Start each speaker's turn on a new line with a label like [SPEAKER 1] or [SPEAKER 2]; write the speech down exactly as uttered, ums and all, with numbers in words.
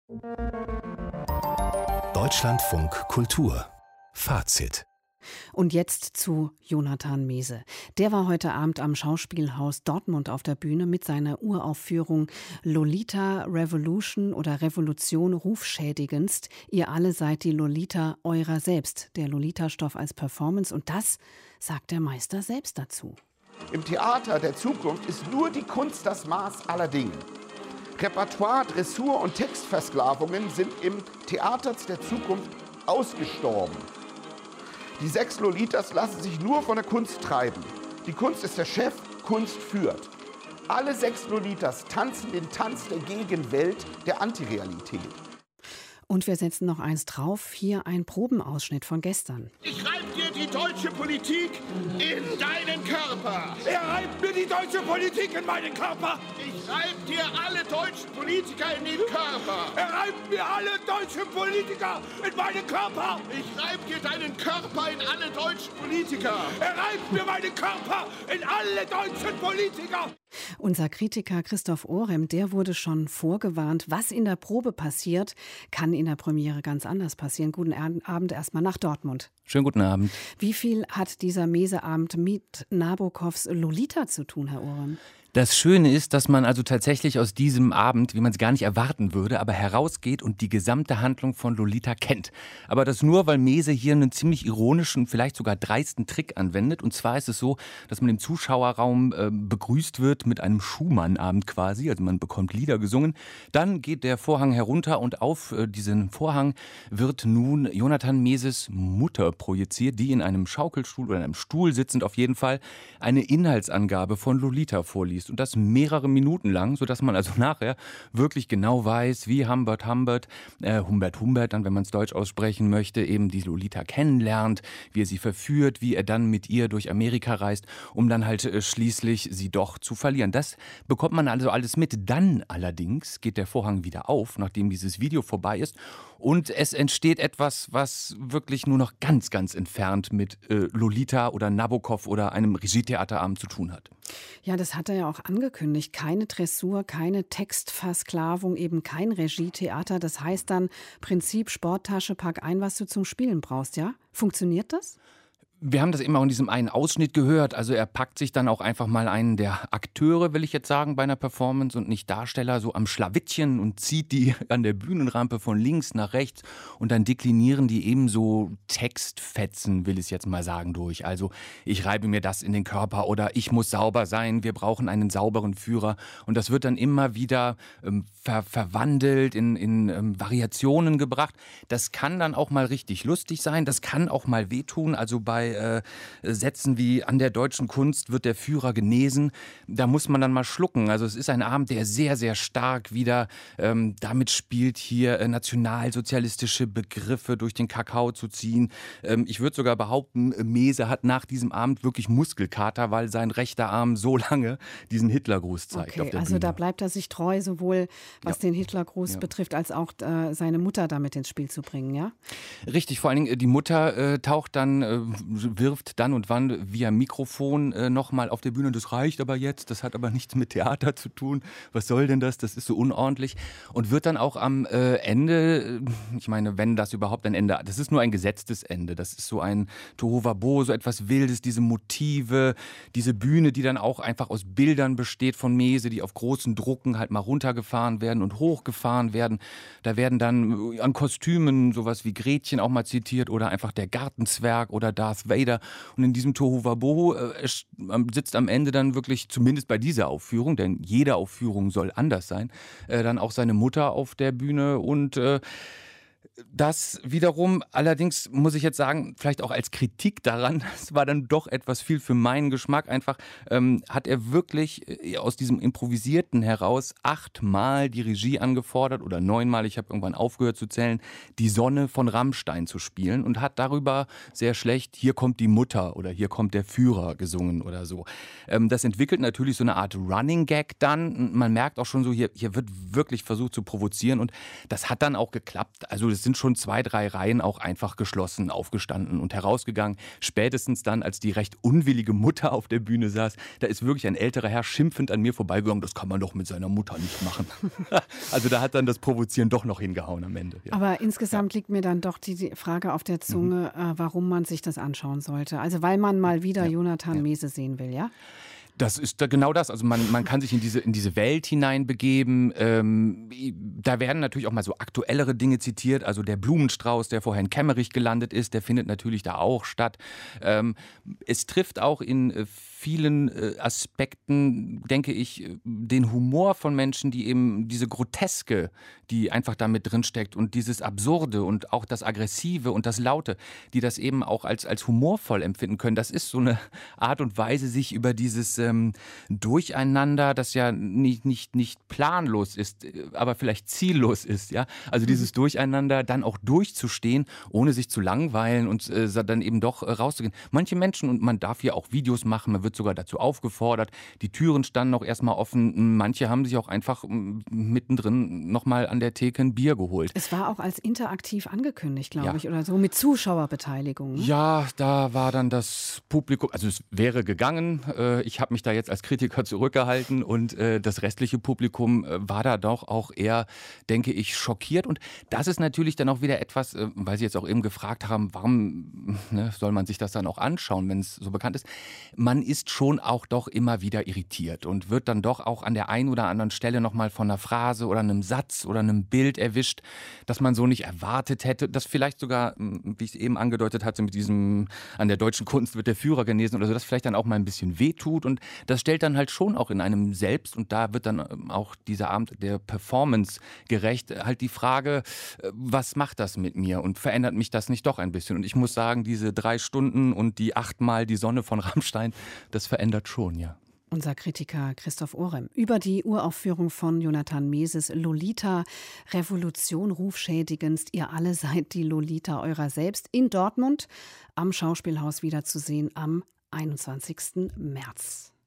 [SPEAKER 1] Deutschlandfunk Kultur Fazit.
[SPEAKER 2] Und jetzt zu Jonathan Mese. Der war heute Abend am Schauspielhaus Dortmund auf der Bühne mit seiner Uraufführung Lolita Revolution oder Revolution rufschädigendst. Ihr alle seid die Lolita eurer selbst. Der Lolita-Stoff als Performance. Und das sagt der Meister selbst dazu.
[SPEAKER 3] Im Theater der Zukunft ist nur die Kunst das Maß aller Dinge. Repertoire, Dressur und Textversklavungen sind im Theater der Zukunft ausgestorben. Die sechs Lolitas lassen sich nur von der Kunst treiben. Die Kunst ist der Chef, Kunst führt. Alle sechs Lolitas tanzen den Tanz der Gegenwelt, der Antirealität.
[SPEAKER 2] Und wir setzen noch eins drauf. Hier ein Probenausschnitt von gestern.
[SPEAKER 4] Ich reib dir die deutsche Politik in deinen Körper.
[SPEAKER 5] Er reibt mir die deutsche Politik in meinen Körper.
[SPEAKER 4] Ich reib dir alle deutschen Politiker in den Körper.
[SPEAKER 5] Er reibt mir alle deutschen Politiker in meinen Körper.
[SPEAKER 4] Ich reib dir deinen Körper in alle deutschen Politiker.
[SPEAKER 5] Er reibt mir meinen Körper in alle deutschen Politiker.
[SPEAKER 2] Unser Kritiker Christoph Ohrem, der wurde schon vorgewarnt, was in der Probe passiert, kann in der Premiere ganz anders passieren. Guten Abend erstmal nach Dortmund.
[SPEAKER 6] Schönen guten Abend.
[SPEAKER 2] Wie viel hat dieser Mese-Abend mit Nabokovs Lolita zu tun, Herr Ohrem?
[SPEAKER 6] Das Schöne ist, dass man also tatsächlich aus diesem Abend, wie man es gar nicht erwarten würde, aber herausgeht und die gesamte Handlung von Lolita kennt. Aber das nur, weil Mese hier einen ziemlich ironischen, vielleicht sogar dreisten Trick anwendet. Und zwar ist es so, dass man im Zuschauerraum äh, begrüßt wird mit einem Schumann-Abend quasi. Also man bekommt Lieder gesungen. Dann geht der Vorhang herunter und auf äh, diesen Vorhang wird nun Jonathan Meses Mutter projiziert, die in einem Schaukelstuhl oder in einem Stuhl sitzend auf jeden Fall eine Inhaltsangabe von Lolita vorliest. Und das mehrere Minuten lang, sodass man also nachher wirklich genau weiß, wie Humbert Humbert, äh, Humbert Humbert, dann, wenn man es deutsch aussprechen möchte, eben die Lolita kennenlernt, wie er sie verführt, wie er dann mit ihr durch Amerika reist, um dann halt äh, schließlich sie doch zu verlieren. Das bekommt man also alles mit. Dann allerdings geht der Vorhang wieder auf, nachdem dieses Video vorbei ist. Und es entsteht etwas, was wirklich nur noch ganz, ganz entfernt mit äh, Lolita oder Nabokov oder einem Regietheaterabend zu tun hat.
[SPEAKER 2] Ja, das hat er ja auch angekündigt. Keine Dressur, keine Textversklavung, eben kein Regietheater. Das heißt dann Prinzip Sporttasche, pack ein, was du zum Spielen brauchst, ja? Funktioniert das?
[SPEAKER 6] Wir haben das eben auch in diesem einen Ausschnitt gehört. Also er packt sich dann auch einfach mal einen der Akteure, will ich jetzt sagen, bei einer Performance und nicht Darsteller, so am Schlawittchen und zieht die an der Bühnenrampe von links nach rechts und dann deklinieren die eben so Textfetzen, will ich jetzt mal sagen, durch. Also ich reibe mir das in den Körper oder ich muss sauber sein, wir brauchen einen sauberen Führer. Und das wird dann immer wieder ähm, ver verwandelt, in, in ähm, Variationen gebracht. Das kann dann auch mal richtig lustig sein, das kann auch mal wehtun. Also bei Äh, Sätzen wie an der deutschen Kunst wird der Führer genesen, da muss man dann mal schlucken. Also es ist ein Abend, der sehr, sehr stark wieder ähm, damit spielt, hier äh, nationalsozialistische Begriffe durch den Kakao zu ziehen. Ähm, ich würde sogar behaupten, Mese hat nach diesem Abend wirklich Muskelkater, weil sein rechter Arm so lange diesen Hitlergruß zeigt.
[SPEAKER 2] Okay,
[SPEAKER 6] auf der
[SPEAKER 2] also
[SPEAKER 6] Bühne.
[SPEAKER 2] Da bleibt er sich treu, sowohl was
[SPEAKER 6] ja.
[SPEAKER 2] den Hitlergruß
[SPEAKER 6] ja.
[SPEAKER 2] betrifft, als auch äh, seine Mutter damit ins Spiel zu bringen, ja?
[SPEAKER 6] Richtig, vor allen Dingen die Mutter äh, taucht dann äh, wirft dann und wann via Mikrofon äh, nochmal auf der Bühne. Das reicht aber jetzt, das hat aber nichts mit Theater zu tun. Was soll denn das? Das ist so unordentlich. Und wird dann auch am äh, Ende, ich meine, wenn das überhaupt ein Ende, das ist nur ein gesetztes Ende. Das ist so ein Tohuwabo, so etwas Wildes, diese Motive, diese Bühne, die dann auch einfach aus Bildern besteht von Mese, die auf großen Drucken halt mal runtergefahren werden und hochgefahren werden. Da werden dann an Kostümen sowas wie Gretchen auch mal zitiert oder einfach der Gartenzwerg oder Darth Vader. Und in diesem Tohuwabohu äh, sitzt am Ende dann wirklich, zumindest bei dieser Aufführung, denn jede Aufführung soll anders sein, äh, dann auch seine Mutter auf der Bühne und äh, das wiederum, allerdings muss ich jetzt sagen, vielleicht auch als Kritik daran, es war dann doch etwas viel für meinen Geschmack, einfach ähm, hat er wirklich äh, aus diesem Improvisierten heraus achtmal die Regie angefordert oder neunmal, ich habe irgendwann aufgehört zu zählen, die Sonne von Rammstein zu spielen und hat darüber sehr schlecht, hier kommt die Mutter oder hier kommt der Führer gesungen oder so. Ähm, das entwickelt natürlich so eine Art Running Gag dann, man merkt auch schon so, hier, hier wird wirklich versucht zu provozieren und das hat dann auch geklappt, also also es sind schon zwei, drei Reihen auch einfach geschlossen, aufgestanden und herausgegangen. Spätestens dann, als die recht unwillige Mutter auf der Bühne saß, da ist wirklich ein älterer Herr schimpfend an mir vorbeigegangen, das kann man doch mit seiner Mutter nicht machen. Also da hat dann das Provozieren doch noch hingehauen am Ende. Ja.
[SPEAKER 2] Aber insgesamt ja. liegt mir dann doch die, die Frage auf der Zunge, mhm. äh, warum man sich das anschauen sollte. Also weil man mal wieder ja. Jonathan ja. Mese sehen will, ja?
[SPEAKER 6] Das ist genau das. Also man, man kann sich in diese, in diese Welt hineinbegeben. Ähm, da werden natürlich auch mal so aktuellere Dinge zitiert. Also der Blumenstrauß, der vorher in Kemmerich gelandet ist, der findet natürlich da auch statt. Ähm, es trifft auch in äh, vielen äh, Aspekten, denke ich, den Humor von Menschen, die eben diese Groteske, die einfach da mit drin steckt und dieses Absurde und auch das Aggressive und das Laute, die das eben auch als, als humorvoll empfinden können. Das ist so eine Art und Weise, sich über dieses ähm, Durcheinander, das ja nicht, nicht, nicht planlos ist, aber vielleicht ziellos ist, ja. Also dieses Durcheinander dann auch durchzustehen, ohne sich zu langweilen und äh, dann eben doch äh, rauszugehen. Manche Menschen, und man darf hier auch Videos machen, man wird sogar dazu aufgefordert, die Türen standen noch erstmal offen, manche haben sich auch einfach mittendrin nochmal an der Theke ein Bier geholt.
[SPEAKER 2] Es war auch als interaktiv angekündigt, glaube
[SPEAKER 6] ja.
[SPEAKER 2] ich, oder so, mit Zuschauerbeteiligung. Ne?
[SPEAKER 6] Ja, da war dann das Publikum, also es wäre gegangen, äh, ich habe mich da jetzt als Kritiker zurückgehalten und äh, das restliche Publikum äh, war da doch auch eher, denke ich, schockiert. Und das ist natürlich dann auch wieder etwas, äh, weil Sie jetzt auch eben gefragt haben, warum ne, soll man sich das dann auch anschauen, wenn es so bekannt ist. Man ist schon auch doch immer wieder irritiert und wird dann doch auch an der einen oder anderen Stelle nochmal von einer Phrase oder einem Satz oder einem Bild erwischt, das man so nicht erwartet hätte, das vielleicht sogar, wie ich es eben angedeutet hatte, mit diesem an der deutschen Kunst wird der Führer genesen oder so, das vielleicht dann auch mal ein bisschen wehtut und das stellt dann halt schon auch in einem selbst und da wird dann auch dieser Abend der Performance gerecht, halt die Frage, was macht das mit mir und verändert mich das nicht doch ein bisschen? Und ich muss sagen, diese drei Stunden und die achtmal die Sonne von Rammstein, das verändert schon, ja.
[SPEAKER 2] Unser Kritiker Christoph Orem über die Uraufführung von Jonathan Meses Lolita, Revolution rufschädigendst, ihr alle seid die Lolita eurer selbst, in Dortmund am Schauspielhaus wiederzusehen am einundzwanzigsten März.